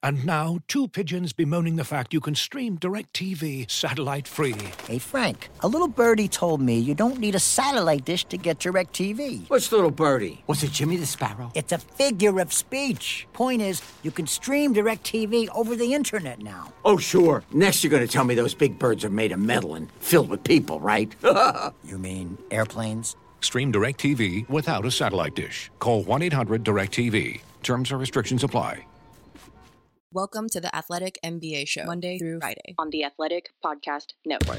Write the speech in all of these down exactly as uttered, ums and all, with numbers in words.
And now, two pigeons bemoaning the fact you can stream DirecTV satellite-free. Hey, Frank, a little birdie told me you don't need a satellite dish to get DirecTV. What's little birdie? Was it Jimmy the Sparrow? It's a figure of speech. Point is, you can stream DirecTV over the internet now. Oh, sure. Next you're going to tell me those big birds are made of metal and filled with people, right? You mean airplanes? Stream DirecTV without a satellite dish. Call one eight hundred direct T V. Terms and restrictions apply. Welcome to the Athletic N B A Show, Monday through Friday on the Athletic Podcast Network.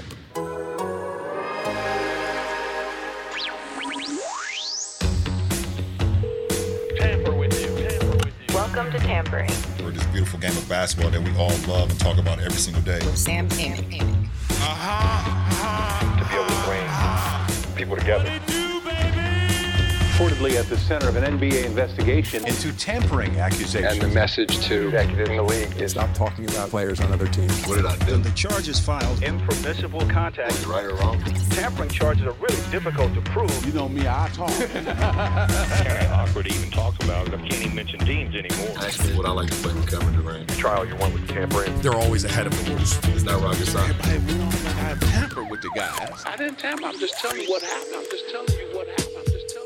Tamper with you, tamper with you. Welcome to Tampering. For this beautiful game of basketball that we all love and talk about every single day. With Sam Amick. Uh-huh, uh-huh, to be able to bring uh-huh. people together. Reportedly at the center of an N B A investigation into tampering accusations. And the message to executives in the league is stop talking about players on other teams. What did I do? The charges filed. Impermissible contact. Was it right or wrong? Tampering charges are really difficult to prove. You know me, I talk. Very awkward to even talk about it. I can't even mention teams anymore. Actually, what I like to play with Kevin Durant. The trial you won with tampering. They're always ahead of the rules. It's not rocket science. Everybody went on like I tampered with the guys. I didn't tamper. I'm just telling you what happened. I'm just telling you what happened. I'm just telling you what happened.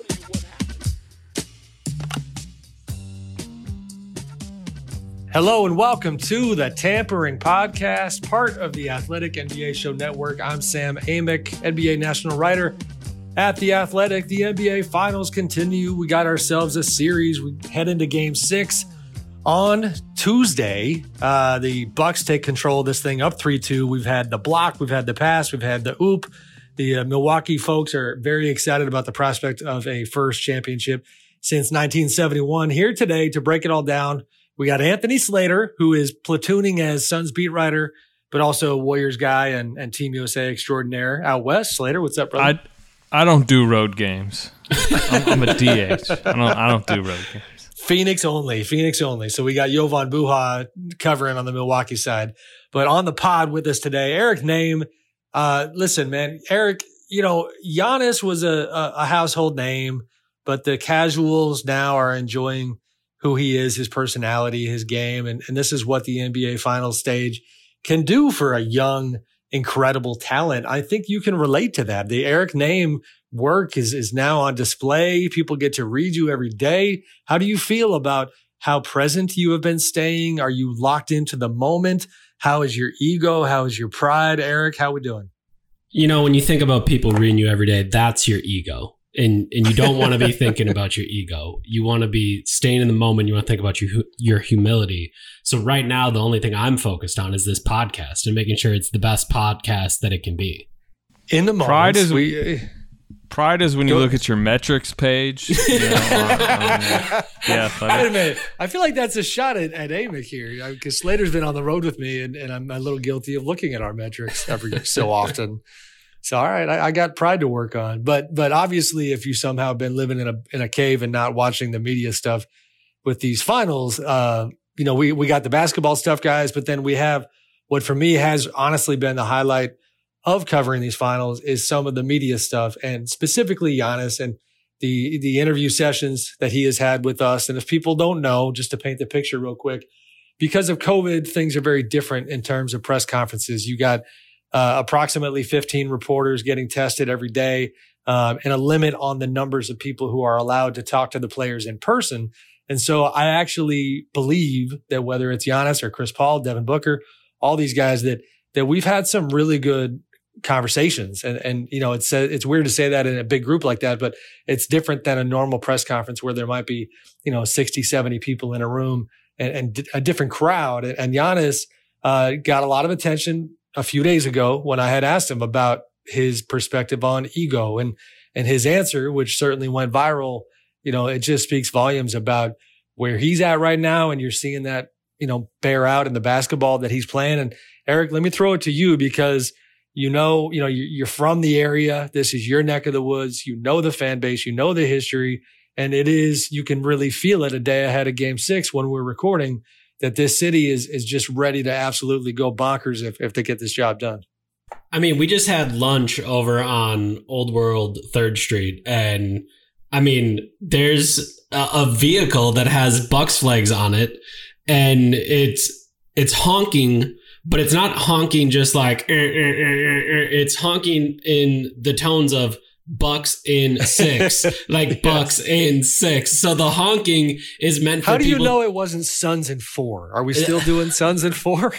Hello and welcome to the Tampering Podcast, part of the Athletic N B A Show Network. I'm Sam Amick, N B A national writer at The Athletic. The N B A Finals continue. We got ourselves a series. We head into Game Six on Tuesday. Uh, the Bucks take control of this thing up three two. We've had the block, we've had the pass, we've had the oop. The uh, Milwaukee folks are very excited about the prospect of a first championship since nineteen seventy-one. Here today to break it all down, we got Anthony Slater, who is platooning as Suns beat writer, but also Warriors guy and, and Team U S A extraordinaire out west. Slater, what's up, brother? I, I don't do road games. I'm, I'm a D H. I don't I don't do road games. Phoenix only, Phoenix only. So we got Jovan Buha covering on the Milwaukee side. But on the pod with us today, Eric Name. Uh, listen, man, Eric, you know, Giannis was a, a, a household name, but the casuals now are enjoying who he is, his personality, his game. And, and this is what the N B A Finals stage can do for a young, incredible talent. I think you can relate to that. The Eric Name work is, is now on display. People get to read you every day. How do you feel about how present you have been staying? Are you locked into the moment? How is your ego? How is your pride? Eric, how we doing? You know, when you think about people reading you every day, that's your ego. And and you don't want to be thinking about your ego. You want to be staying in the moment. You want to think about your your humility. So right now, the only thing I'm focused on is this podcast and making sure it's the best podcast that it can be. In the moment, pride is we, pride is when you look at your metrics page. You know, on, on, yeah, wait a minute. I feel like that's a shot at, at Amick here because Slater's been on the road with me, and, and I'm a little guilty of looking at our metrics every so often. So, all right, I, I got pride to work on. But but obviously, if you somehow been living in a in a cave and not watching the media stuff with these finals, uh, you know, we, we got the basketball stuff, guys. But then we have what for me has honestly been the highlight of covering these finals is some of the media stuff, and specifically Giannis and the the interview sessions that he has had with us. And if people don't know, just to paint the picture real quick, because of COVID, things are very different in terms of press conferences. You got Uh, approximately fifteen reporters getting tested every day, um, and a limit on the numbers of people who are allowed to talk to the players in person. And so I actually believe that whether it's Giannis or Chris Paul, Devin Booker, all these guys, that that we've had some really good conversations. And, and you know, it's uh, it's weird to say that in a big group like that, but it's different than a normal press conference where there might be, you know, sixty, seventy people in a room and, and a different crowd. And Giannis uh, got a lot of attention a few days ago when I had asked him about his perspective on ego, and, and his answer, which certainly went viral. You know, it just speaks volumes about where he's at right now. And you're seeing that, you know, bear out in the basketball that he's playing. And Eric, let me throw it to you because, you know, you know, you're from the area. This is your neck of the woods. You know, the fan base, you know, the history, and it is, you can really feel it a day ahead of Game Six when we're recording, that this city is is just ready to absolutely go bonkers if, if they get this job done. I mean, we just had lunch over on Old World third Street, and I mean, there's a, a vehicle that has Bucks flags on it, and it's it's honking, but it's not honking just like, er, er, er, er, er. It's honking in the tones of Bucks in six, like Bucks yes. in six. So the honking is meant for How do people. you know it wasn't Suns in four? Are we still doing Suns in four?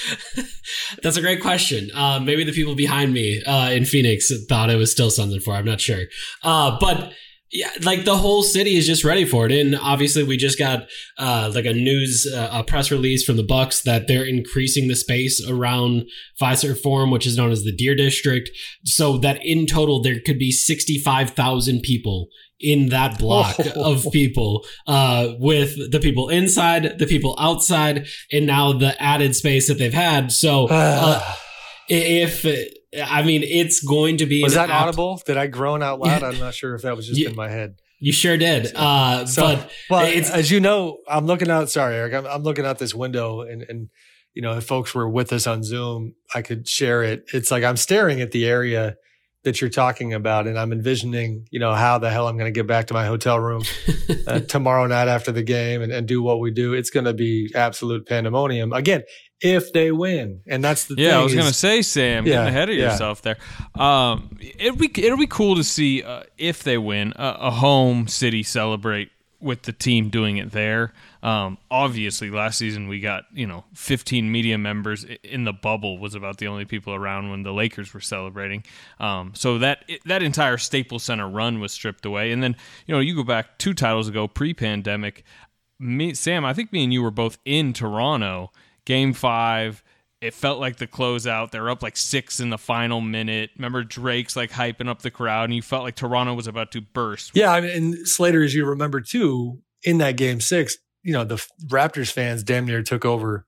That's a great question. Uh, maybe the people behind me uh, in Phoenix thought it was still Suns in four. I'm not sure. Uh, but yeah, like the whole city is just ready for it. And obviously we just got uh, like a news, uh, a press release from the Bucks that they're increasing the space around Fiserv Forum, which is known as the Deer District. So that in total, there could be sixty-five thousand people in that block oh. of people, uh, with the people inside, the people outside, and now the added space that they've had. So uh, if... I mean, it's going to be... Was that app- audible? Did I groan out loud? I'm not sure if that was just you, in my head. You sure did. Uh, so, but well, it's, as you know, I'm looking out... Sorry, Eric. I'm, I'm looking out this window and, and, you know, if folks were with us on Zoom, I could share it. It's like I'm staring at the area that you're talking about and I'm envisioning, you know, how the hell I'm going to get back to my hotel room uh, tomorrow night after the game and, and do what we do. It's going to be absolute pandemonium. Again, if they win. And that's the yeah, thing. I was is, going to say, Sam, yeah, getting ahead of yeah. yourself there. Um, it'll be it'll be cool to see uh, if they win uh, a home city celebrate with the team doing it there. Um, obviously, last season we got you know fifteen media members in the bubble was about the only people around when the Lakers were celebrating. Um, so that that entire Staples Center run was stripped away, and then you know you go back two titles ago, pre-pandemic. Me, Sam, I think me and you were both in Toronto. Game five, it felt like the closeout. They were up like six in the final minute. Remember Drake's like hyping up the crowd, and you felt like Toronto was about to burst. Yeah, I mean, and Slater, as you remember too, in that game six, you know, the Raptors fans damn near took over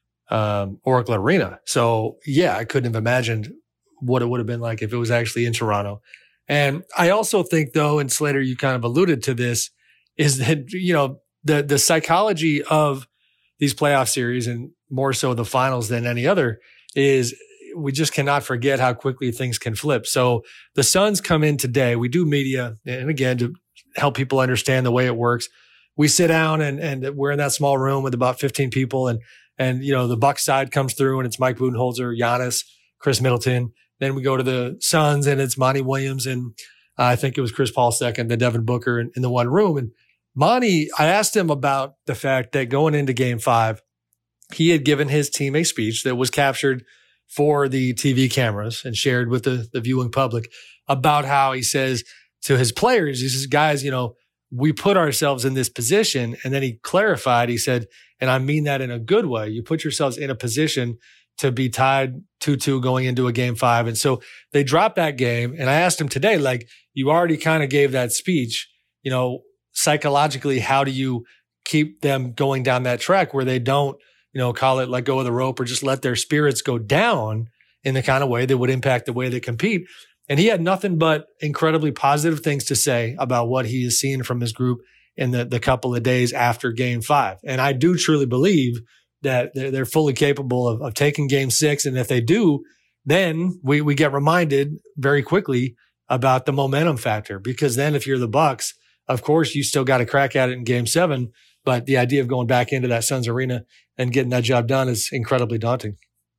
um, Oracle Arena. So yeah, I couldn't have imagined what it would have been like if it was actually in Toronto. And I also think though, and Slater, you kind of alluded to this, is that, you know, the the psychology of these playoff series and more so the finals than any other is we just cannot forget how quickly things can flip. So the Suns come in today. We do media, and again, to help people understand the way it works. We sit down and, and we're in that small room with about fifteen people. And, and, you know, the Bucks side comes through and it's Mike Budenholzer, Giannis, Chris Middleton. Then we go to the Suns and it's Monty Williams. And uh, I think it was Chris Paul second, then Devin Booker in, in the one room. And Monty, I asked him about the fact that going into game five, he had given his team a speech that was captured for the T V cameras and shared with the, the viewing public about how he says to his players, he says, guys, you know, we put ourselves in this position. And then he clarified, he said, and I mean that in a good way. You put yourselves in a position to be tied two two going into a game five. And so they dropped that game. And I asked him today, like, you already kind of gave that speech, you know, psychologically, how do you keep them going down that track where they don't, you know, call it let go of the rope or just let their spirits go down in the kind of way that would impact the way they compete? And he had nothing but incredibly positive things to say about what he has seen from his group in the, the couple of days after game five. And I do truly believe that they're, they're fully capable of, of taking game six. And if they do, then we, we get reminded very quickly about the momentum factor, because then if you're the Bucks, of course, you still got to crack at it in game seven. But the idea of going back into that Suns arena and getting that job done is incredibly daunting.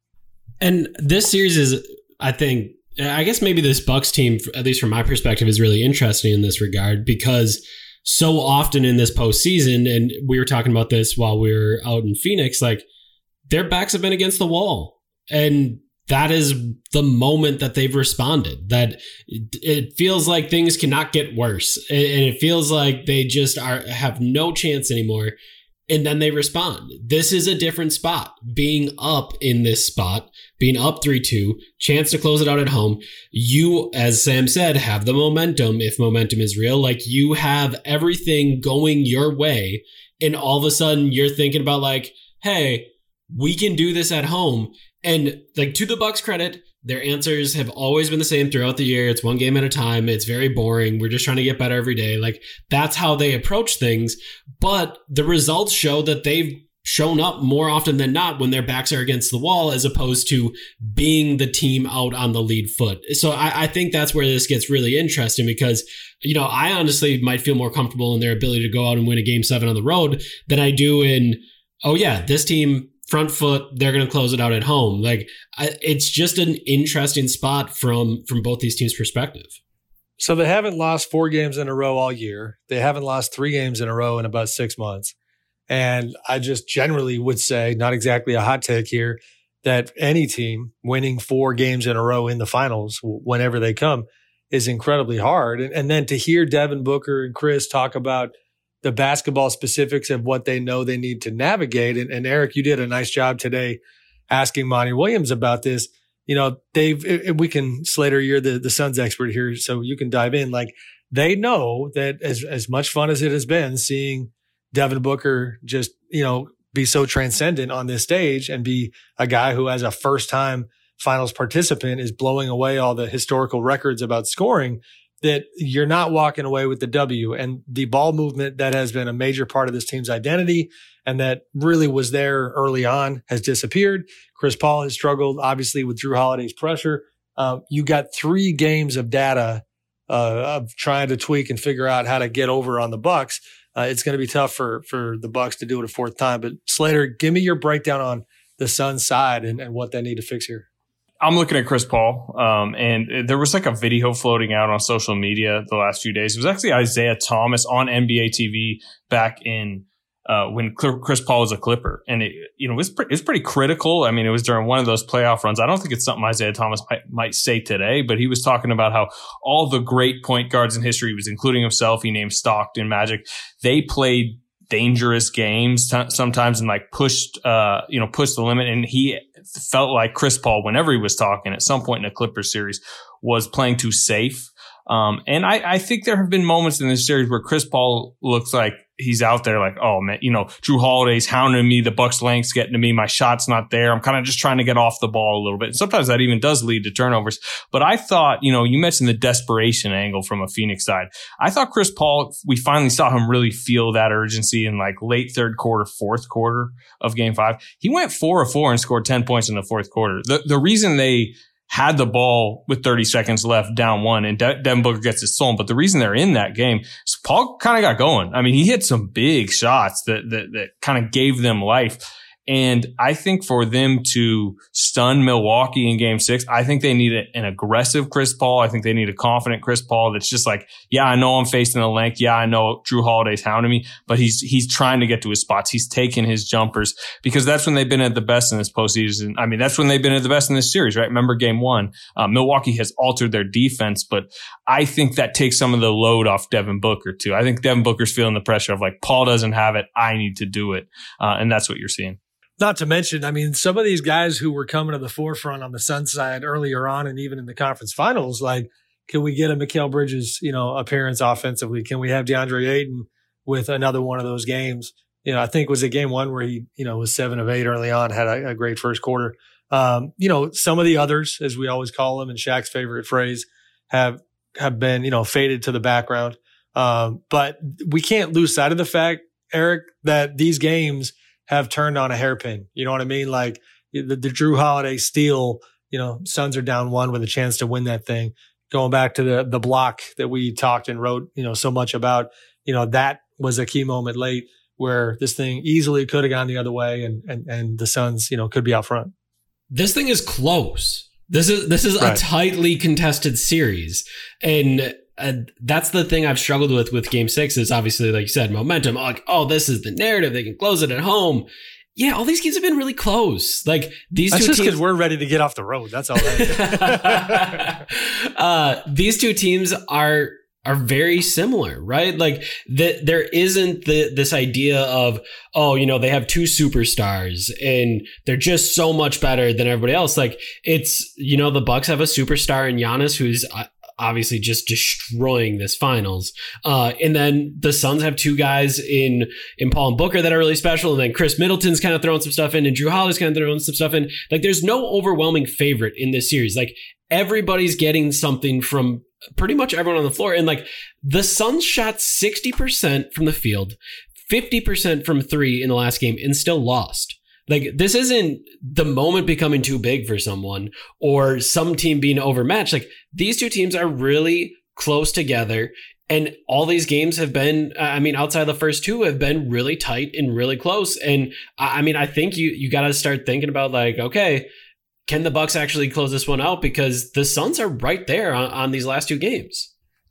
And this series is, I think, I guess maybe this Bucks team, at least from my perspective, is really interesting in this regard, because so often in this postseason, and we were talking about this while we were out in Phoenix, like their backs have been against the wall. And that is the moment that they've responded, that it feels like things cannot get worse. And it feels like they just are have no chance anymore. And then they respond. This is a different spot. Being up in this spot, being up three two, chance to close it out at home. You, as Sam said, have the momentum, if momentum is real. Like, you have everything going your way. And all of a sudden, you're thinking about like, hey, we can do this at home. And like, to the Bucks' credit, their answers have always been the same throughout the year. It's one game at a time. It's very boring. We're just trying to get better every day. Like, that's how they approach things. But the results show that they've shown up more often than not when their backs are against the wall, as opposed to being the team out on the lead foot. So I, I think that's where this gets really interesting, because, you know, I honestly might feel more comfortable in their ability to go out and win a game seven on the road than I do in oh yeah, this team front foot, they're going to close it out at home. Like I, it's just an interesting spot from from both these teams' perspective. So they haven't lost four games in a row all year. They haven't lost three games in a row in about six months. And I just generally would say, not exactly a hot take here, that any team winning four games in a row in the finals, whenever they come, is incredibly hard. And, and then to hear Devin Booker and Chris talk about the basketball specifics of what they know they need to navigate. And, and Eric, you did a nice job today asking Monty Williams about this. You know, they've, we can, Slater, you're the, the Suns expert here, so you can dive in. Like, they know that as, as much fun as it has been seeing Devin Booker just, you know, be so transcendent on this stage and be a guy who, as a first time finals participant, is blowing away all the historical records about scoring, that you're not walking away with the W. And the ball movement that has been a major part of this team's identity and that really was there early on has disappeared. Chris Paul has struggled, obviously, with Jrue Holiday's pressure. Uh, you got three games of data uh, of trying to tweak and figure out how to get over on the Bucks. Uh, it's going to be tough for for the Bucks to do it a fourth time. But Slater, give me your breakdown on the Suns side and, and what they need to fix here. I'm looking at Chris Paul, um, and there was like a video floating out on social media the last few days. It was actually Isaiah Thomas on N B A T V back in uh, when Chris Paul was a Clipper, and it, you know, it was pretty, it was pretty critical. I mean, it was during one of those playoff runs. I don't think it's something Isaiah Thomas might, might say today, but he was talking about how all the great point guards in history, was including himself, he named Stockton, Magic, they played dangerous games t- sometimes and like pushed, uh, you know, pushed the limit. And he felt like Chris Paul, whenever he was talking at some point in a Clippers series, was playing too safe. Um, and I, I think there have been moments in this series where Chris Paul looks like he's out there like, oh man, you know, Jrue Holiday's hounding me, the Bucks length's getting to me, my shot's not there. I'm kind of just trying to get off the ball a little bit. And sometimes that even does lead to turnovers. But I thought, you know, you mentioned the desperation angle from a Phoenix side. I thought Chris Paul, we finally saw him really feel that urgency in like late third quarter, fourth quarter of game five. He went four of four and scored ten points in the fourth quarter. The, the reason they had the ball with thirty seconds left, down one, and De- Devin Booker gets his stolen. But the reason they're in that game is Paul kind of got going. I mean, he hit some big shots that that, that kind of gave them life. And I think for them to stun Milwaukee in game six, I think they need a, an aggressive Chris Paul. I think they need a confident Chris Paul that's just like, yeah, I know I'm facing the length. Yeah, I know Jrue Holiday's hounding me, but he's he's trying to get to his spots. He's taking his jumpers because that's when they've been at the best in this postseason. I mean, that's when they've been at the best in this series, right? Remember game one, uh, Milwaukee has altered their defense, but I think that takes some of the load off Devin Booker too. I think Devin Booker's feeling the pressure of like, Paul doesn't have it. I need to do it. Uh, and that's what you're seeing. Not to mention, I mean, some of these guys who were coming to the forefront on the Suns side earlier on and even in the conference finals, like, can we get a Mikal Bridges, you know, appearance offensively? Can we have DeAndre Ayton with another one of those games? You know, I think it was a game one where he, you know, was seven of eight early on, had a, a great first quarter. Um, you know, some of the others, as we always call them, in Shaq's favorite phrase, have, have been, you know, faded to the background. Um, but we can't lose sight of the fact, Eric, that these games have turned on a hairpin. You know what I mean? Like the, the Jrue Holiday steal, you know, Suns are down one with a chance to win that thing. Going back to the the block that we talked and wrote, you know, so much about, you know, that was a key moment late where this thing easily could have gone the other way and and and the Suns, you know, could be out front. This thing is close. This is this is right. A tightly contested series. And Uh, that's the thing I've struggled with with game six is obviously, like you said, momentum. Like, oh, this is the narrative. They can close it at home. Yeah, all these games have been really close. Like these that's two just teams, because we're ready to get off the road. That's all. That is. uh, these two teams are are very similar, right? Like the, there isn't the this idea of, oh, you know, they have two superstars and they're just so much better than everybody else. Like it's, you know, the Bucks have a superstar in Giannis who's uh, obviously just destroying this finals. Uh, and then the Suns have two guys in, in Paul and Booker that are really special. And then Chris Middleton's kind of throwing some stuff in and Jrue Holiday's kind of throwing some stuff in. Like there's no overwhelming favorite in this series. Like everybody's getting something from pretty much everyone on the floor. And like the Suns shot sixty percent from the field, fifty percent from three in the last game and still lost. Like this isn't the moment becoming too big for someone or some team being overmatched. Like these two teams are really close together And all these games have been, I mean, outside of the first two, have been really tight and really close. And I mean, I think you you got to start thinking about like, okay, can the Bucks actually close this one out? Because the Suns are right there on, on these last two games.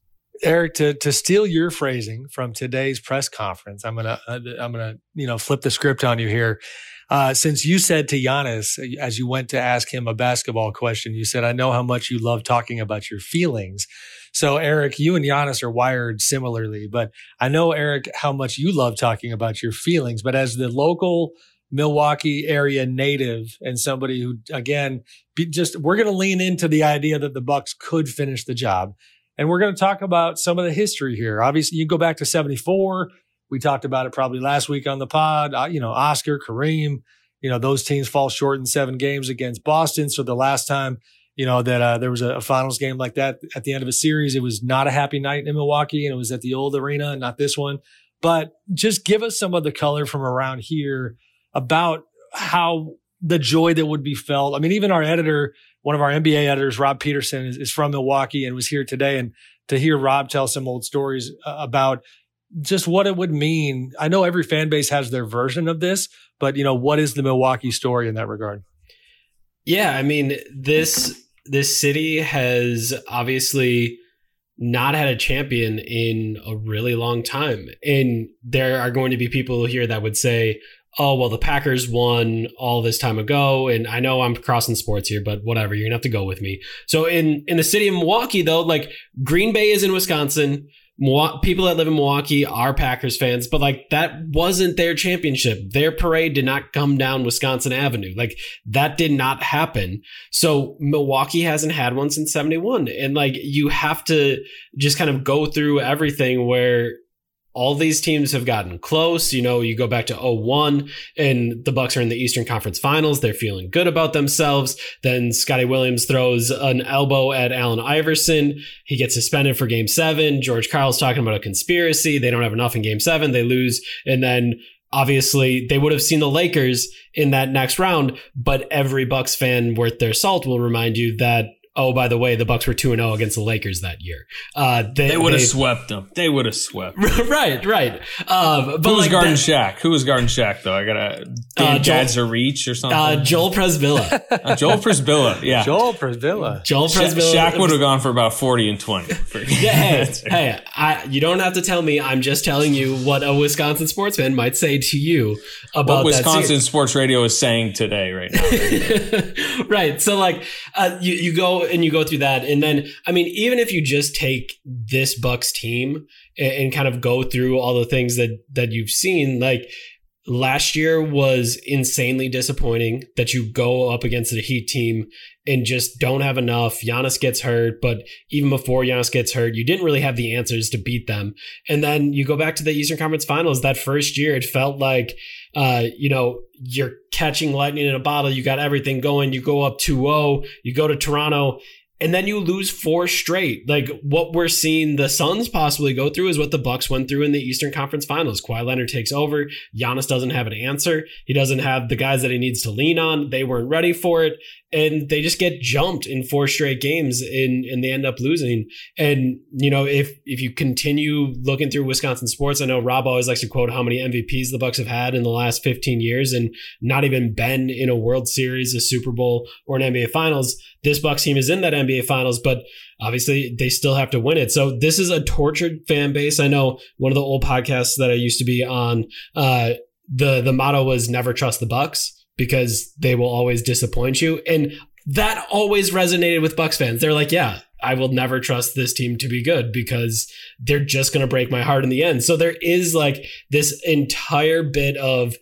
Eric, to to steal your phrasing from today's press conference, I'm gonna I'm gonna you know flip the script on you here. Uh, since you said to Giannis as you went to ask him a basketball question, you said, "I know how much you love talking about your feelings." So, Eric, you and Giannis are wired similarly, but I know, Eric, how much you love talking about your feelings. But as the local Milwaukee area native and somebody who, again, be just we're going to lean into the idea that the Bucks could finish the job. And we're going to talk about some of the history here. Obviously, you go back to seventy-four. We talked about it probably last week on the pod. Uh, you know, Oscar, Kareem, you know, those teams fall short in seven games against Boston. So the last time, you know, that uh, there was a, a finals game like that at the end of a series, it was not a happy night in Milwaukee, and it was at the old arena, not this one. But just give us some of the color from around here about how the joy that would be felt. I mean, even our editor, one of our N B A editors, Rob Peterson, is, is from Milwaukee and was here today. And to hear Rob tell some old stories uh, about just what it would mean. I know every fan base has their version of this, but, you know, what is the Milwaukee story in that regard? Yeah, I mean, this this city has obviously not had a champion in a really long time. And there are going to be people here that would say, oh, well, the Packers won all this time ago. And I know I'm crossing sports here, but whatever, you're going to have to go with me. So in, in the city of Milwaukee, though, like Green Bay is in Wisconsin. People that live in Milwaukee are Packers fans, but like that wasn't their championship. Their parade did not come down Wisconsin Avenue. Like that did not happen. So Milwaukee hasn't had one since seventy-one. And like you have to just kind of go through everything where all these teams have gotten close. You know, you go back to oh one and the Bucks are in the Eastern Conference Finals. They're feeling good about themselves. Then Scotty Williams throws an elbow at Allen Iverson. He gets suspended for game seven. George Karl's talking about a conspiracy. They don't have enough in game seven. They lose. And then obviously they would have seen the Lakers in that next round, but every Bucks fan worth their salt will remind you that, oh, by the way, the Bucks were two and oh against the Lakers that year. Uh, they they would have swept them. They would have swept. right, right. Um, but Who was like guarding that, Shaq? Who was guarding Shaq, though? I got to Dan uh, Dad's reach or something? Uh, Joel Presbilla. uh, Joel Presbilla, yeah. Joel Presbilla. Joel Presbilla. Shaq would have gone for about forty and twenty. yeah, hey, hey I, you don't have to tell me. I'm just telling you what a Wisconsin sports fan might say to you about what Wisconsin that sports radio is saying today right now. Right. So like uh, you, you go and you go through that. And then, I mean, even if you just take this Bucks team and, and kind of go through all the things that, that you've seen, like last year was insanely disappointing that you go up against the Heat team and just don't have enough. Giannis gets hurt, but even before Giannis gets hurt, you didn't really have the answers to beat them. And then you go back to the Eastern Conference Finals. That first year, it felt like, uh, you know, you're catching lightning in a bottle. You got everything going. You go up two oh, you go to Toronto, and then you lose four straight. Like what we're seeing the Suns possibly go through is what the Bucks went through in the Eastern Conference Finals. Kawhi Leonard takes over. Giannis doesn't have an answer. He doesn't have the guys that he needs to lean on. They weren't ready for it. And they just get jumped in four straight games and, and they end up losing. And, you know, if if you continue looking through Wisconsin sports, I know Rob always likes to quote how many M V Ps the Bucks have had in the last fifteen years and not even been in a World Series, a Super Bowl, or an N B A Finals. This Bucks team is in that N B A Finals, but obviously they still have to win it. So this is a tortured fan base. I know one of the old podcasts that I used to be on, uh, the the motto was never trust the Bucks, because they will always disappoint you. And that always resonated with Bucks fans. They're like, yeah, I will never trust this team to be good because they're just going to break my heart in the end. So there is like this entire bit of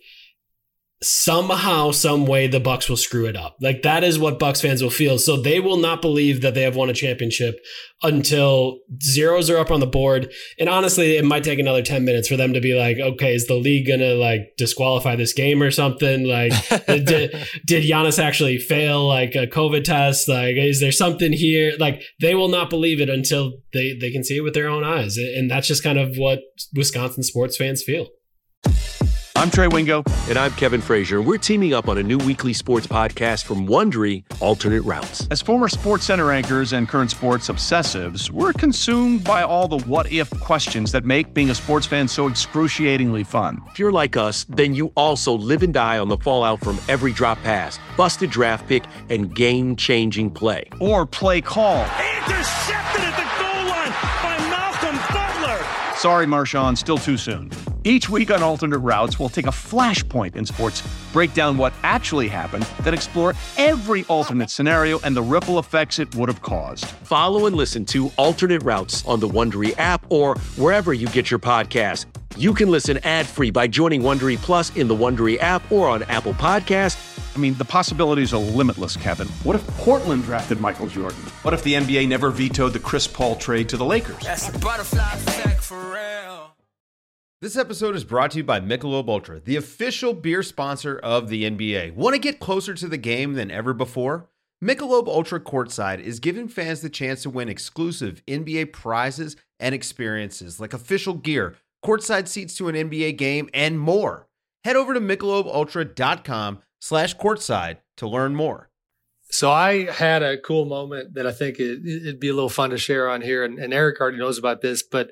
somehow, some way the Bucks will screw it up. Like that is what Bucks fans will feel. So they will not believe that they have won a championship until zeros are up on the board. And honestly, it might take another ten minutes for them to be like, okay, is the league going to like disqualify this game or something? Like, did, did Giannis actually fail like a COVID test? Like, is there something here? Like they will not believe it until they, they can see it with their own eyes. And that's just kind of what Wisconsin sports fans feel. I'm Trey Wingo. And I'm Kevin Frazier. We're teaming up on a new weekly sports podcast from Wondery, Alternate Routes. As former Sports Center anchors and current sports obsessives, we're consumed by all the what-if questions that make being a sports fan so excruciatingly fun. If you're like us, then you also live and die on the fallout from every drop pass, busted draft pick, and game-changing play. Or play call. Intercepted at the goal line by Malcolm Butler. Sorry, Marshawn, still too soon. Each week on Alternate Routes, we'll take a flashpoint in sports, break down what actually happened, then explore every alternate scenario and the ripple effects it would have caused. Follow and listen to Alternate Routes on the Wondery app or wherever you get your podcasts. You can listen ad-free by joining Wondery Plus in the Wondery app or on Apple Podcasts. I mean, the possibilities are limitless, Kevin. What if Portland drafted Michael Jordan? What if the N B A never vetoed the Chris Paul trade to the Lakers? That's the butterfly effect for real. This episode is brought to you by Michelob Ultra, the official beer sponsor of the N B A. Want to get closer to the game than ever before? Michelob Ultra Courtside is giving fans the chance to win exclusive N B A prizes and experiences like official gear, courtside seats to an N B A game, and more. Head over to michelob ultra dot com slash courtside to learn more. So I had a cool moment that I think it, it'd be a little fun to share on here, and, and Eric already knows about this, but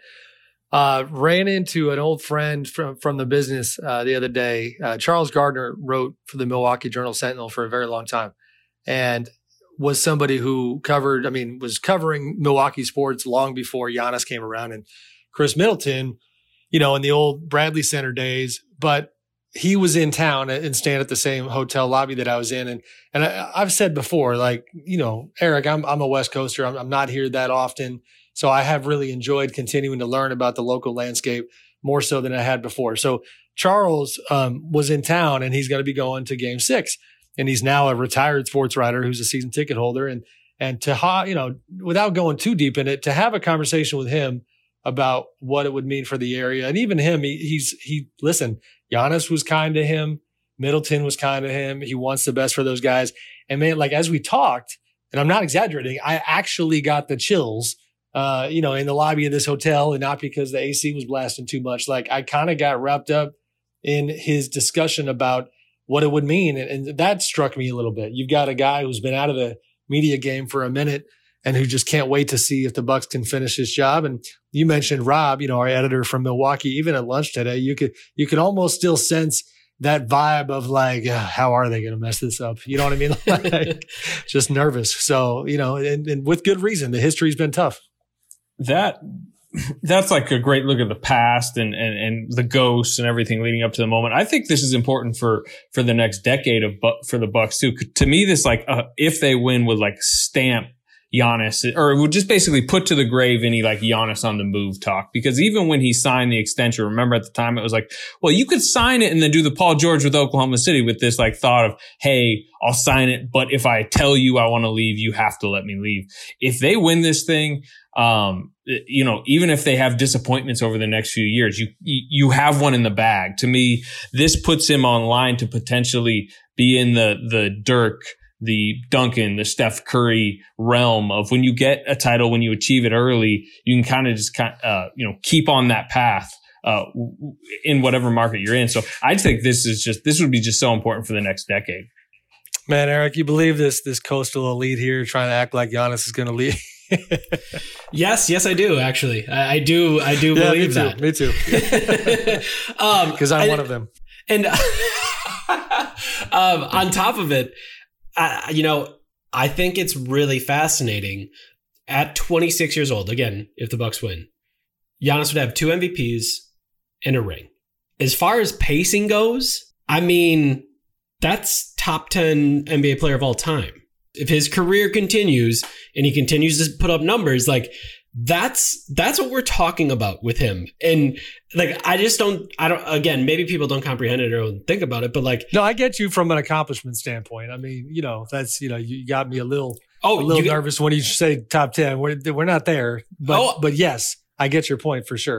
uh, ran into an old friend from, from the business uh, the other day. Uh, Charles Gardner wrote for the Milwaukee Journal-Sentinel for a very long time and was somebody who covered, I mean, was covering Milwaukee sports long before Giannis came around and Chris Middleton, you know, in the old Bradley Center days, but he was in town and staying at the same hotel lobby that I was in. And, and I, I've said before, like, you know, Eric, I'm, I'm a West Coaster. I'm, I'm not here that often. So I have really enjoyed continuing to learn about the local landscape more so than I had before. So Charles um, was in town and he's going to be going to game six, and he's now a retired sports writer who's a season ticket holder. And, and to, ha- you know, without going too deep in it, to have a conversation with him about what it would mean for the area. And even him, he, he's, he, listen, Giannis was kind to him. Middleton was kind to him. He wants the best for those guys. And man, like, as we talked, and I'm not exaggerating, I actually got the chills, uh, you know, in the lobby of this hotel, and not because the A C was blasting too much. Like, I kind of got wrapped up in his discussion about what it would mean. And, and that struck me a little bit. You've got a guy who's been out of the media game for a minute and who just can't wait to see if the Bucks can finish his job. And you mentioned Rob, you know, our editor from Milwaukee. Even at lunch today, you could you could almost still sense that vibe of like, uh, how are they going to mess this up? You know what I mean? Like, just nervous. So, you know, and, and with good reason. The history's been tough. That that's like a great look at the past and and and the ghosts and everything leading up to the moment. I think this is important for for the next decade of for the Bucks too. To me, this like uh, if they win would like stamp Giannis, or it would just basically put to the grave any like Giannis on the move talk. Because even when he signed the extension, remember at the time it was like, well, you could sign it and then do the Paul George with Oklahoma City with this like thought of, hey, I'll sign it, but if I tell you I want to leave, you have to let me leave. If they win this thing, um, you know, even if they have disappointments over the next few years, you you have one in the bag. To me, this puts him on line to potentially be in the the Dirk, the Duncan, the Steph Curry realm of when you get a title, when you achieve it early, you can kind of just kind uh, you know, keep on that path, uh, in whatever market you're in. So I think this is just, this would be just so important for the next decade. Man, Eric, you believe this, this coastal elite here trying to act like Giannis is going to leave? Yes, yes, I do. Actually, I, I do. I do yeah, believe me too, that. Me too. Because um, I'm I, one of them. And um, on top of it, I, you know, I think it's really fascinating. At twenty-six years old, again, if the Bucks win, Giannis would have two M V Ps and a ring. As far as pacing goes, I mean, that's top ten N B A player of all time. If his career continues and he continues to put up numbers, like that's that's what we're talking about with him. And like, I just don't, I don't, again, maybe people don't comprehend it or think about it, but like, no, I get you from an accomplishment standpoint. I mean, you know, that's, you know, you got me a little, oh, a little you, nervous when you say top ten. We're, we're not there, but, oh, but yes, I get your point for sure.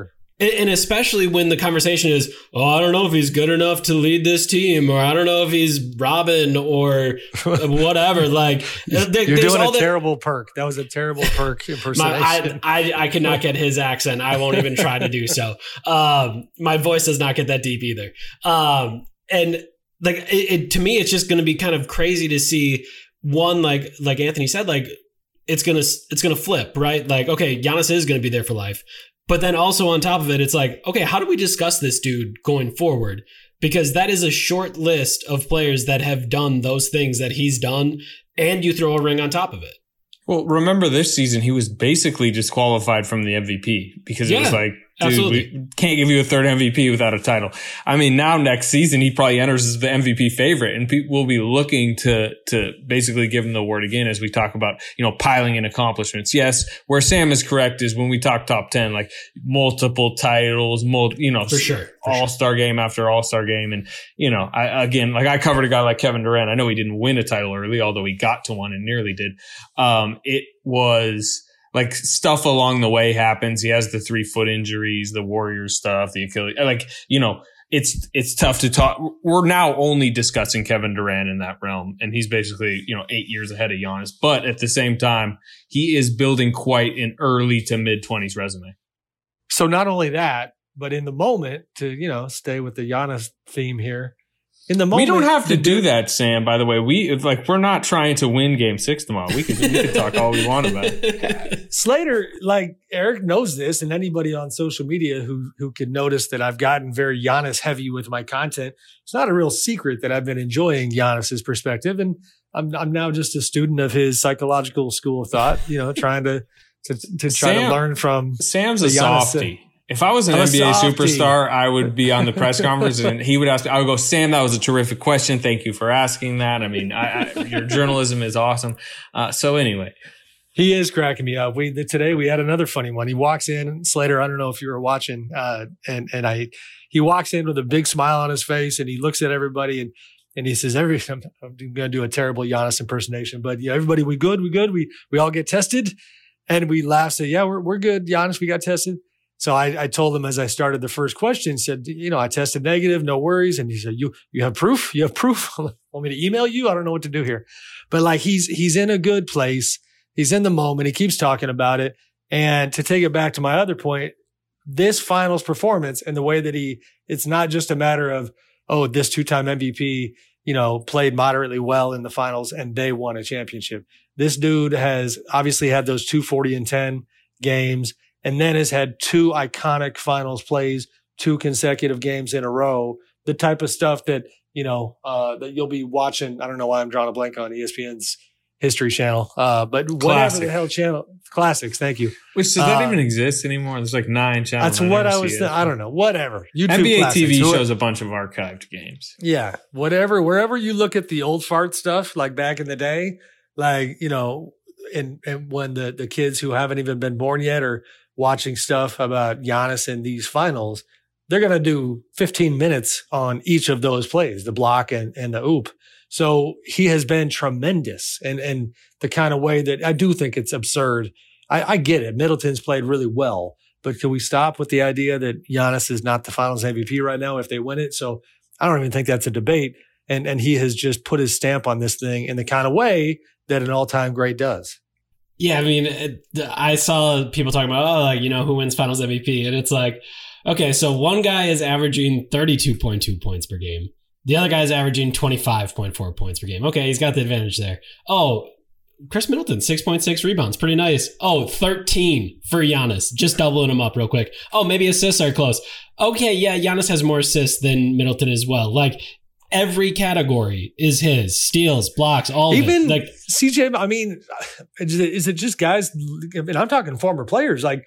And especially when the conversation is, oh, I don't know if he's good enough to lead this team, or I don't know if he's Robin or whatever. Like, you're doing a that, terrible perk. That was a terrible perk impersonation. My, I, I, I could not get his accent. I won't even try to do so. Um, my voice does not get that deep either. Um, and like, it, it, to me, it's just going to be kind of crazy to see one, like, like Anthony said, like, it's going to, it's going to flip, right? Like, okay, Giannis is going to be there for life. But then also on top of it, it's like, okay, how do we discuss this dude going forward? Because that is a short list of players that have done those things that he's done, and you throw a ring on top of it. Well, remember this season, he was basically disqualified from the M V P because it yeah, was like, dude, absolutely. we can't give you a third M V P without a title. I mean, now next season, he probably enters as the M V P favorite, and people will be looking to, to basically give him the award again as we talk about, you know, piling in accomplishments. Yes, where Sam is correct is when we talk top ten, like multiple titles, multi, you know, for sure, all-star sure. game after all-star game. And, you know, I, again, like I covered a guy like Kevin Durant. I know he didn't win a title early, although he got to one and nearly did. Um, it was like stuff along the way happens. He has the three foot injuries, the Warriors stuff, the Achilles, like, you know, it's, it's tough to talk. We're now only discussing Kevin Durant in that realm, and he's basically, you know, eight years ahead of Giannis. But at the same time, he is building quite an early to mid twenties resume. So not only that, but in the moment, to, you know, stay with the Giannis theme here, in the moment, we don't have to do that, Sam. By the way, we like we're not trying to win Game Six tomorrow. We can we can talk all we want about it. Slater, like Eric knows this, and anybody on social media who who can notice that I've gotten very Giannis heavy with my content. It's not a real secret that I've been enjoying Giannis's perspective, and I'm I'm now just a student of his psychological school of thought. You know, trying to to, to try Sam, to learn from Sam's a softie. If I was an I'm N B A superstar, I would be on the press conference and he would ask me, I would go, Sam, that was a terrific question. Thank you for asking that. I mean, I, I, your journalism is awesome. Uh, so anyway. He is cracking me up. We today we had another funny one. He walks in, Slater, I don't know if you were watching, uh, and and I he walks in with a big smile on his face and he looks at everybody and and he says, "Every I'm, I'm going to do a terrible Giannis impersonation, but yeah, everybody, we good, we good, we we all get tested," and we laugh, say, "Yeah, we're we're good, Giannis, we got tested." So I, I told him as I started the first question, said, you know, I tested negative, no worries. And he said, you, you have proof? You have proof? Want me to email you? I don't know what to do here. But like, he's, he's in a good place. He's in the moment. He keeps talking about it. And to take it back to my other point, this finals performance and the way that he, it's not just a matter of, oh, this two-time M V P, you know, played moderately well in the finals and they won a championship. This dude has obviously had those two forty and ten games, and then has had two iconic finals plays, two consecutive games in a row, the type of stuff that, you know, uh, that you'll be watching. I don't know why I'm drawing a blank on E S P N's History Channel, uh, but whatever Classic. the hell channel, Classics. Thank you. Which does that uh, even exist anymore? There's like nine channels. That's what I was, th- I don't know, whatever. YouTube N B A Classics. T V shows a bunch of archived games. Yeah. Whatever, wherever you look at the old fart stuff, like back in the day, like, you know, and, and when the, the kids who haven't even been born yet are watching stuff about Giannis in these finals, they're going to do fifteen minutes on each of those plays, the block and, and the oop. So he has been tremendous. And, and the kind of way that I do think it's absurd. I, I get it. Middleton's played really well, but can we stop with the idea that Giannis is not the finals M V P right now if they win it? So I don't even think that's a debate. And, and he has just put his stamp on this thing in the kind of way that an all-time great does. Yeah, I mean, it, I saw people talking about, oh, like, you know, who wins finals M V P? And it's like, okay, so one guy is averaging thirty-two point two points per game. The other guy is averaging twenty-five point four points per game. Okay, he's got the advantage there. Oh, Chris Middleton, six point six rebounds. Pretty nice. Oh, thirteen for Giannis. Just doubling him up real quick. Oh, maybe assists are close. Okay, yeah, Giannis has more assists than Middleton as well. Like, every category is his. Steals, blocks, all Even of it. Like C J, I mean, is it, is it just guys, and I'm talking former players, like,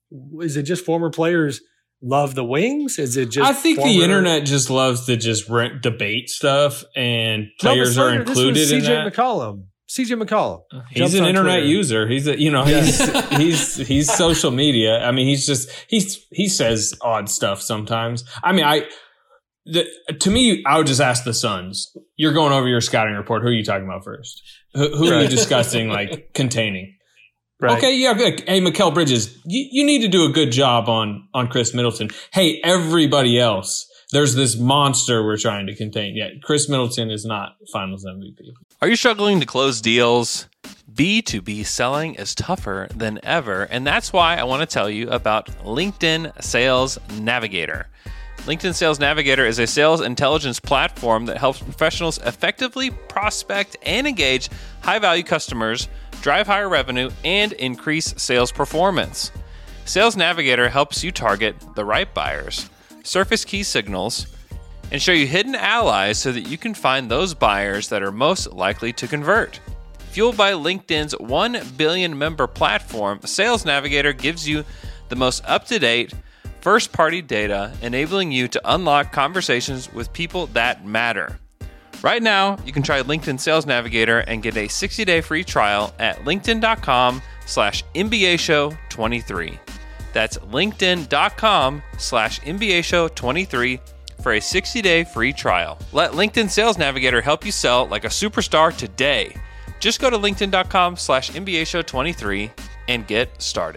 is it just former players love the wings? Is it just I think former, the internet just loves to just re- debate stuff, and players no, are included this was in C J that. McCollum. C J McCollum. He's an internet Twitter. user. He's a, you know, he's, he's, he's social media. I mean, he's just, he's, he says odd stuff sometimes. I mean, I, The, to me, I would just ask the Suns. You're going over your scouting report. Who are you talking about first? Who, who are you discussing, like, containing? Right. Okay, yeah. Like, hey, Mikal Bridges, you, you need to do a good job on on Chris Middleton. Hey, everybody else, there's this monster we're trying to contain. Yeah, Chris Middleton is not Finals M V P. Are you struggling to close deals? B two B selling is tougher than ever, and that's why I want to tell you about LinkedIn Sales Navigator. LinkedIn Sales Navigator is a sales intelligence platform that helps professionals effectively prospect and engage high-value customers, drive higher revenue, and increase sales performance. Sales Navigator helps you target the right buyers, surface key signals, and show you hidden allies so that you can find those buyers that are most likely to convert. Fueled by LinkedIn's one billion member platform, Sales Navigator gives you the most up-to-date, first-party data, enabling you to unlock conversations with people that matter. Right now, you can try LinkedIn Sales Navigator and get a sixty-day free trial at linkedin.com slash NBA show 23. That's linkedin.com slash NBA show 23 for a sixty-day free trial. Let LinkedIn Sales Navigator help you sell like a superstar today. Just go to linkedin.com slash NBA show 23 and get started.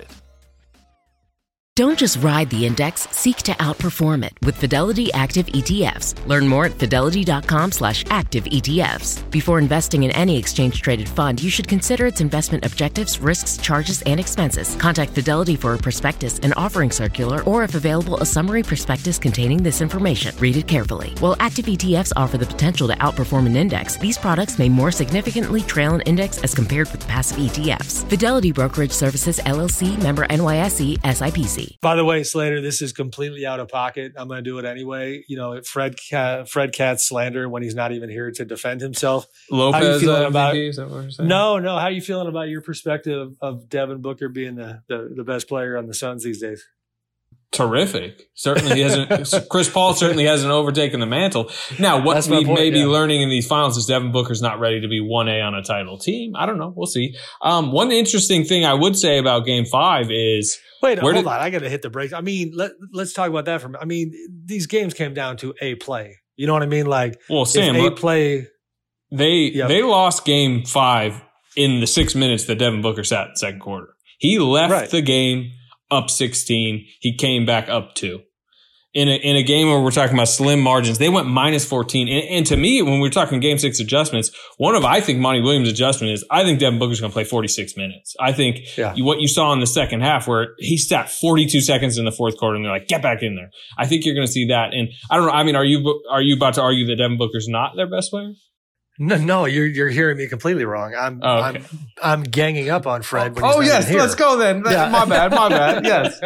Don't just ride the index, seek to outperform it with Fidelity Active E T Fs. Learn more at fidelity.com slash active E T Fs. Before investing in any exchange-traded fund, you should consider its investment objectives, risks, charges, and expenses. Contact Fidelity for a prospectus, an offering circular, or if available, a summary prospectus containing this information. Read it carefully. While active E T Fs offer the potential to outperform an index, these products may more significantly trail an index as compared with passive E T Fs. Fidelity Brokerage Services, L L C, member N Y S E, S I P C. By the way, Slater, this is completely out of pocket. I'm going to do it anyway. You know, Fred Cat, Fred Cat slander when he's not even here to defend himself. Lopez, how you feeling uh, about? M V P, is that what you're saying? No, no. How are you feeling about your perspective of Devin Booker being the, the, the best player on the Suns these days? Terrific. Certainly he hasn't. Chris Paul certainly hasn't overtaken the mantle. Now, what That's my we point, may be yeah. learning in these finals is Devin Booker's not ready to be one A on a title team. I don't know. We'll see. Um, one interesting thing I would say about Game Five is Wait, hold did, on. I got to hit the brakes. I mean, let let's talk about that for a minute. I mean, these games came down to a play. You know what I mean? Like, well, Sam, if a play. They Yep. they lost Game Five in the six minutes that Devin Booker sat in the second quarter. He left Right. the game up sixteen. He came back up two. In a, in a game where we're talking about slim margins, they went minus fourteen. And, and to me, when we're talking game six adjustments, one of, I think, Monty Williams' adjustment is I think Devin Booker's going to play forty-six minutes. I think Yeah. you, what you saw in the second half where he sat forty-two seconds in the fourth quarter and they're like, get back in there. I think you're going to see that. And I don't know. I mean, are you, are you about to argue that Devin Booker's not their best player? No, no, you're you're hearing me completely wrong. I'm Oh, okay. I'm I'm ganging up on Fred. When he's Oh, not yes. even here. Let's go then. Yeah. My bad. My bad. Yes.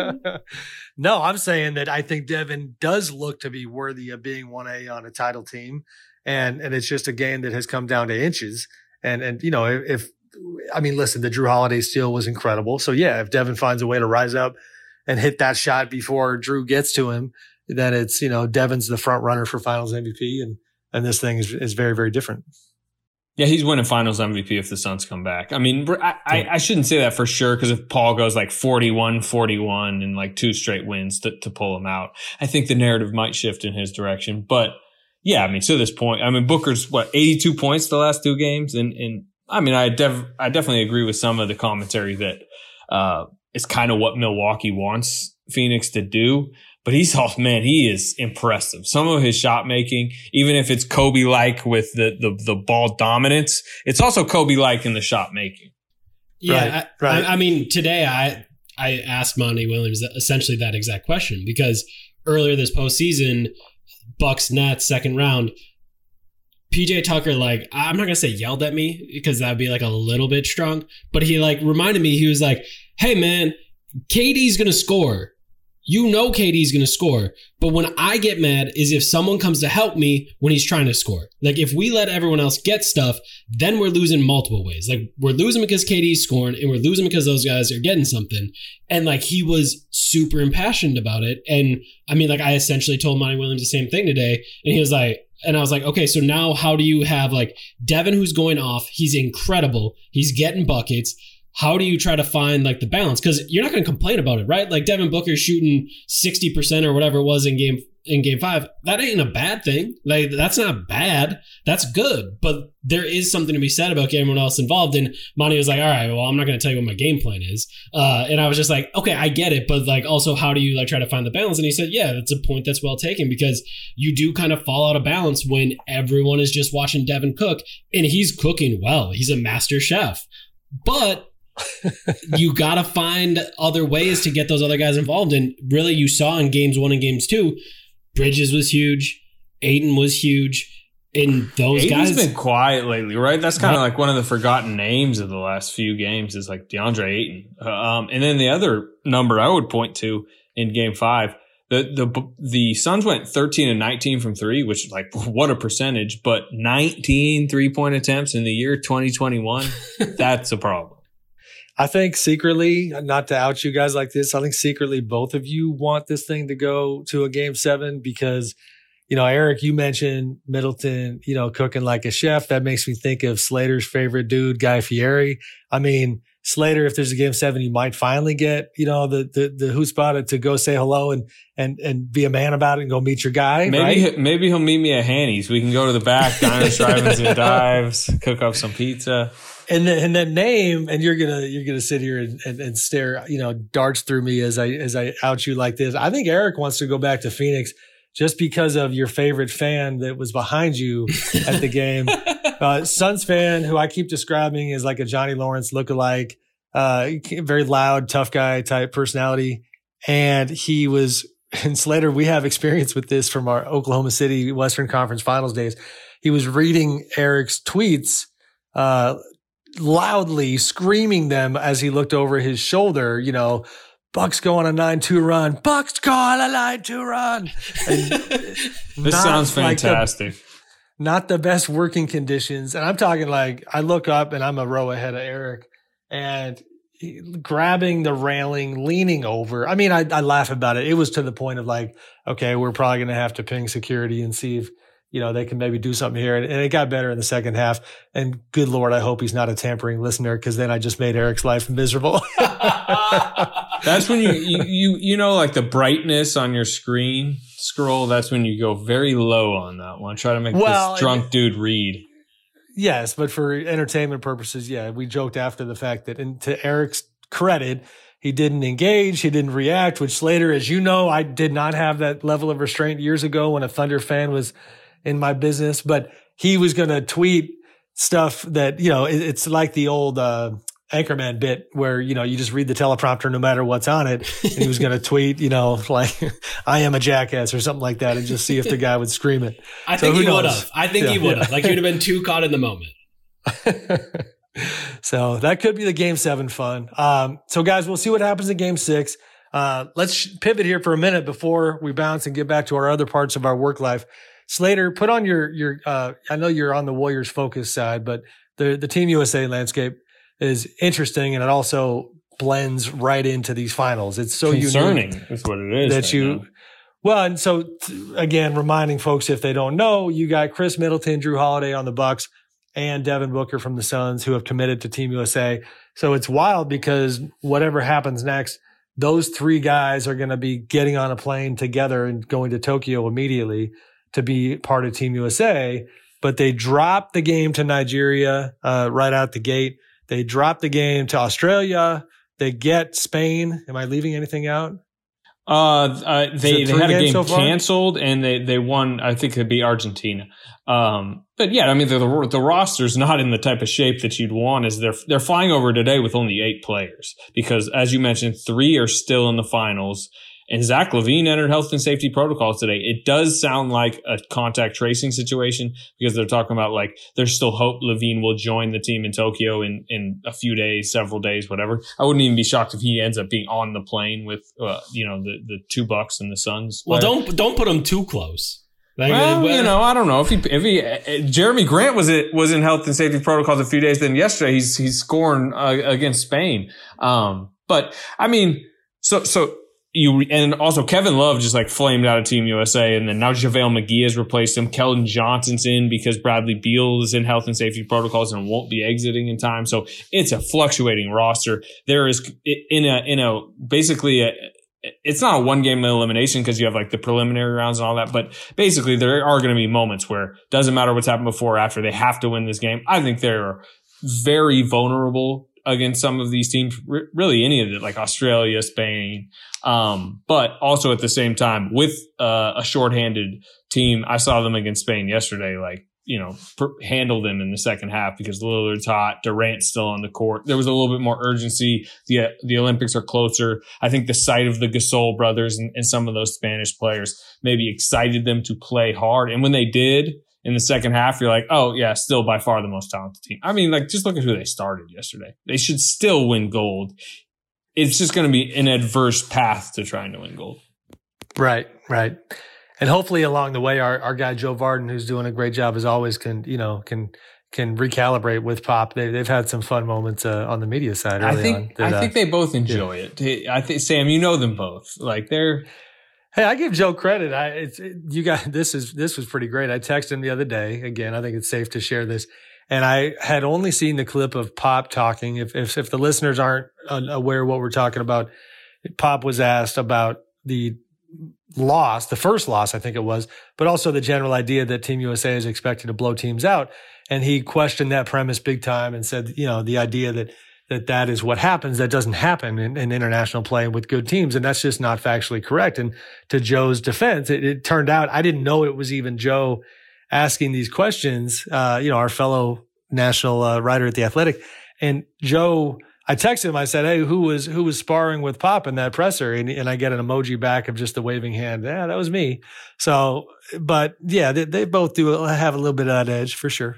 No, I'm saying that I think Devin does look to be worthy of being one A on a title team, and and it's just a game that has come down to inches. And and you know if, if I mean, listen, the Drew Holiday steal was incredible. So yeah, if Devin finds a way to rise up and hit that shot before Drew gets to him, then it's you know Devin's the front runner for Finals M V P, and and this thing is is very very different. Yeah, he's winning Finals M V P if the Suns come back. I mean, I, I, I shouldn't say that for sure because if Paul goes like forty-one forty-one and like two straight wins to, to pull him out, I think the narrative might shift in his direction. But yeah, I mean, to this point, I mean, Booker's what, eighty-two points the last two games. And, and I mean, I, def, I definitely agree with some of the commentary that uh, is kind of what Milwaukee wants Phoenix to do. But he's, oh man, he is impressive. Some of his shot making, even if it's Kobe-like with the, the, the ball dominance, it's also Kobe-like in the shot making. Yeah, Right, I, right. I, I mean, today I I asked Monty Williams essentially that exact question because earlier this postseason, Bucks Nets second round, P J Tucker, like, I'm not gonna say yelled at me because that'd be like a little bit strong, but he like reminded me, he was like, "Hey man, K D's gonna score. You know K D's going to score. But when I get mad is if someone comes to help me when he's trying to score. Like if we let everyone else get stuff, then we're losing multiple ways. Like we're losing because K D's scoring and we're losing because those guys are getting something." And like he was super impassioned about it. And I mean, like I essentially told Monty Williams the same thing today. And he was like, and I was like, okay, so now how do you have like Devin who's going off? He's incredible. He's getting buckets. How do you try to find like the balance? Because you're not going to complain about it, right? Like Devin Booker shooting sixty percent or whatever it was in game in game five, that ain't a bad thing. Like, that's not bad. That's good. But there is something to be said about getting everyone else involved. And Monty was like, all right, well, I'm not going to tell you what my game plan is. Uh, and I was just like, okay, I get it. But like, also, how do you like try to find the balance? And he said, yeah, that's a point that's well taken, because you do kind of fall out of balance when everyone is just watching Devin cook, and he's cooking well. He's a master chef. But you got to find other ways to get those other guys involved. And really, you saw in games one and games two, Bridges was huge. Aiden was huge. And those Aiden's guys. Aiden's been quiet lately, right? That's kind of like one of the forgotten names of the last few games is like DeAndre Ayton. Um, and then the other number I would point to in game five, the, the, the Suns went thirteen and nineteen from three, which like what a percentage, but nineteen three-point attempts in the year twenty twenty-one. That's a problem. I think secretly, not to out you guys like this, I think secretly both of you want this thing to go to a game seven because, you know, Eric, you mentioned Middleton, you know, cooking like a chef. That makes me think of Slater's favorite dude, Guy Fieri. I mean, Slater, if there's a game seven, you might finally get, you know, the the the chutzpah to go say hello and and and be a man about it and go meet your guy. Maybe right? maybe he'll meet me at Hanny's. We can go to the back, diners, drive-ins, and dives, cook up some pizza. And then, and then name, and you're gonna you're gonna sit here and, and, and stare, you know, darts through me as I as I out you like this. I think Eric wants to go back to Phoenix just because of your favorite fan that was behind you at the game, uh, Suns fan who I keep describing as like a Johnny Lawrence lookalike, uh, very loud, tough guy type personality, and he was. And Slater, we have experience with this from our Oklahoma City Western Conference Finals days. He was reading Eric's tweets. Uh, loudly screaming them as he looked over his shoulder, you know, Bucks go on a nine two run. Bucks go on a nine two run. And this sounds fantastic. Like the, not the best working conditions. And I'm talking like I look up and I'm a row ahead of Eric and he, grabbing the railing, leaning over. I mean, I, I laugh about it. It was to the point of like, okay, we're probably going to have to ping security and see if, you know, they can maybe do something here. And, and it got better in the second half. And good Lord, I hope he's not a tampering listener because then I just made Eric's life miserable. That's when you, you, you, you know, like the brightness on your screen scroll. That's when you go very low on that one. Try to make well, this drunk dude read. Yes. But for entertainment purposes, yeah, we joked after the fact that, and to Eric's credit, he didn't engage. He didn't react, which Slater, as you know, I did not have that level of restraint years ago when a Thunder fan was in my business, but he was going to tweet stuff that, you know, it, it's like the old, uh, Anchorman bit where, you know, you just read the teleprompter no matter what's on it. And he was going to tweet, you know, like, I am a jackass or something like that and just see if the guy would scream it. I so think he would have. I think yeah, he would have. Yeah. Like, he would have been too caught in the moment. So that could be the game seven fun. Um, so guys, we'll see what happens in game six. Uh, let's pivot here for a minute before we bounce and get back to our other parts of our work life. Slater, put on your, your, uh, I know you're on the Warriors focus side, but the, the Team U S A landscape is interesting and it also blends right into these finals. It's so concerning unique. Is what it is. That right you, now. Well, and so t- again, reminding folks if they don't know, you got Chris Middleton, Drew Holiday on the Bucks and Devin Booker from the Suns who have committed to Team U S A. So it's wild because whatever happens next, those three guys are going to be getting on a plane together and going to Tokyo immediately to be part of Team U S A, but they dropped the game to Nigeria uh, right out the gate. They dropped the game to Australia. They get Spain. Am I leaving anything out? Uh, uh they, they had a game so canceled and they, they won, I think it'd be Argentina. Um, but yeah, I mean, the, the, the roster's not in the type of shape that you'd want as they're, they're flying over today with only eight players because as you mentioned, three are still in the finals. And Zach LaVine entered health and safety protocols today. It does sound like a contact tracing situation because they're talking about like there's still hope LaVine will join the team in Tokyo in, in a few days, several days, whatever. I wouldn't even be shocked if he ends up being on the plane with, uh, you know, the, the two Bucks and the Suns. Well, don't don't put him too close. Like, well, you know, I don't know if he if he uh, Jeremy Grant was it was in health and safety protocols a few days. Then yesterday he's he's scoring uh, against Spain. Um, but I mean, so so. You and also Kevin Love just like flamed out of Team U S A, and then now JaVale McGee has replaced him. Keldon Johnson's in because Bradley Beal is in health and safety protocols and won't be exiting in time. So it's a fluctuating roster. There is in a in a basically a it's not a one game elimination because you have like the preliminary rounds and all that. But basically, there are going to be moments where it doesn't matter what's happened before or after, they have to win this game. I think they're very vulnerable against some of these teams, R- really any of it, like Australia, Spain. Um, but also at the same time, with uh, a shorthanded team, I saw them against Spain yesterday, like, you know, per- handle them in the second half because Lillard's hot, Durant's still on the court. There was a little bit more urgency. The the Olympics are closer. I think the sight of the Gasol brothers and, and some of those Spanish players maybe excited them to play hard. And when they did in the second half, you're like, oh, yeah, still by far the most talented team. I mean, like, just look at who they started yesterday. They should still win gold. It's just going to be an adverse path to trying to win gold. Right, right. And hopefully along the way, our, our guy Joe Varden, who's doing a great job as always, can you know can can recalibrate with Pop. They, they've had some fun moments uh, on the media side. Early I think on that, I think uh, they both enjoy yeah. it. I think Sam, you know them both. Like they're. Hey, I give Joe credit. I it's it, you got this is this was pretty great. I texted him the other day. Again, I think it's safe to share this. And I had only seen the clip of Pop talking. If if, if the listeners aren't aware of what we're talking about, Pop was asked about the loss, the first loss, I think it was, but also the general idea that Team U S A is expected to blow teams out. And he questioned that premise big time and said, you know, the idea that that that is what happens, that doesn't happen in, in international play with good teams. And that's just not factually correct. And to Joe's defense, it, it turned out, I didn't know it was even Joe asking these questions, uh, you know, our fellow national uh, writer at The Athletic. And Joe, I texted him, I said, hey, who was who was sparring with Pop in that presser? And, and I get an emoji back of just the waving hand. Yeah, that was me. So, but yeah, they, they both do have a little bit of that edge for sure.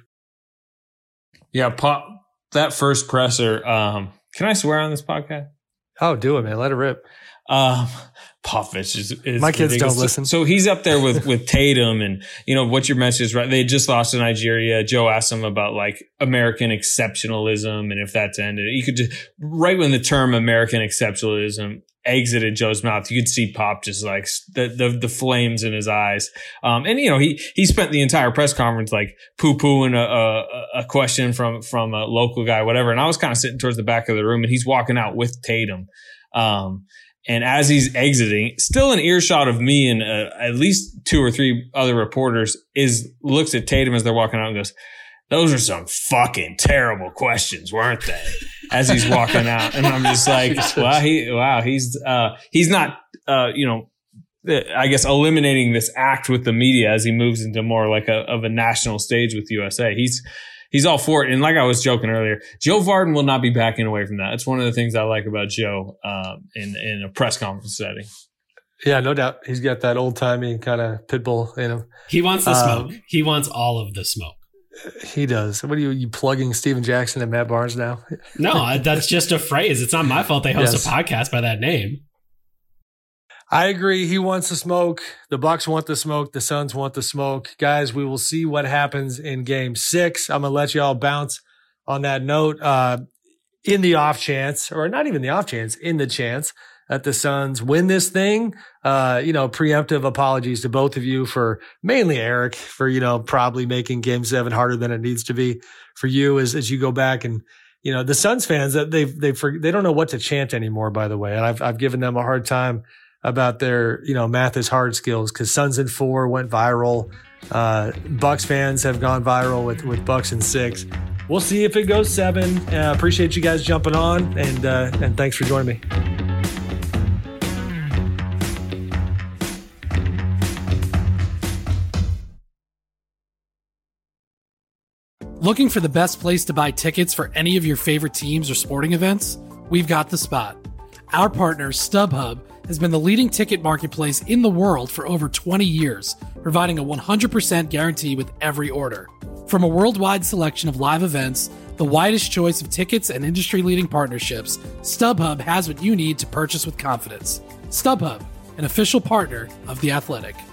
Yeah, Pop, that first presser, um, can I swear on this podcast? Oh, do it, man. Let it rip. Um, Popovich is, is my kids ridiculous. don't listen. So, so he's up there with, with Tatum and, you know, what your message is right. They just lost to Nigeria. Joe asked him about like American exceptionalism and if that's ended. You could just, right when the term American exceptionalism exited Joe's mouth, you could see Pop just like the, the, the flames in his eyes. Um, and you know, he, he spent the entire press conference like poo pooing a, a, a question from, from a local guy, whatever. And I was kind of sitting towards the back of the room and he's walking out with Tatum. Um, And as he's exiting, still an earshot of me and uh, at least two or three other reporters, is looks at Tatum as they're walking out and goes, "Those are some fucking terrible questions, weren't they?" As he's walking out, and I'm just like, "Wow, he, wow, he's uh, he's not, uh, you know, I guess eliminating this act with the media as he moves into more like a of a national stage with U S A. He's He's all for it. And like I was joking earlier, Joe Varden will not be backing away from that. It's one of the things I like about Joe um, in, in a press conference setting. Yeah, no doubt. He's got that old timey kind of pit bull in him. He wants the Um, smoke. He wants all of the smoke. He does. What are you, you plugging Steven Jackson and Matt Barnes now? No, that's just a phrase. It's not my fault they host Yes. a podcast by that name. I agree. He wants the smoke. The Bucks want the smoke. The Suns want the smoke. Guys, we will see what happens in game six. I'm going to let you all bounce on that note. Uh, in the off chance, or not even the off chance, in the chance that the Suns win this thing, uh, you know, preemptive apologies to both of you for mainly Eric for, you know, probably making game seven harder than it needs to be for you as, as you go back and, you know, the Suns fans that they've, they've, they don't know what to chant anymore, by the way. And I've, I've given them a hard time about their, you know, math is hard skills because Suns in four went viral. Uh, Bucks fans have gone viral with, with Bucks in six. We'll see if it goes seven. Uh, appreciate you guys jumping on and, uh, and thanks for joining me. Looking for the best place to buy tickets for any of your favorite teams or sporting events? We've got the spot. Our partner, StubHub, has been the leading ticket marketplace in the world for over twenty years, providing a one hundred percent guarantee with every order. From a worldwide selection of live events, the widest choice of tickets and industry-leading partnerships, StubHub has what you need to purchase with confidence. StubHub, an official partner of The Athletic.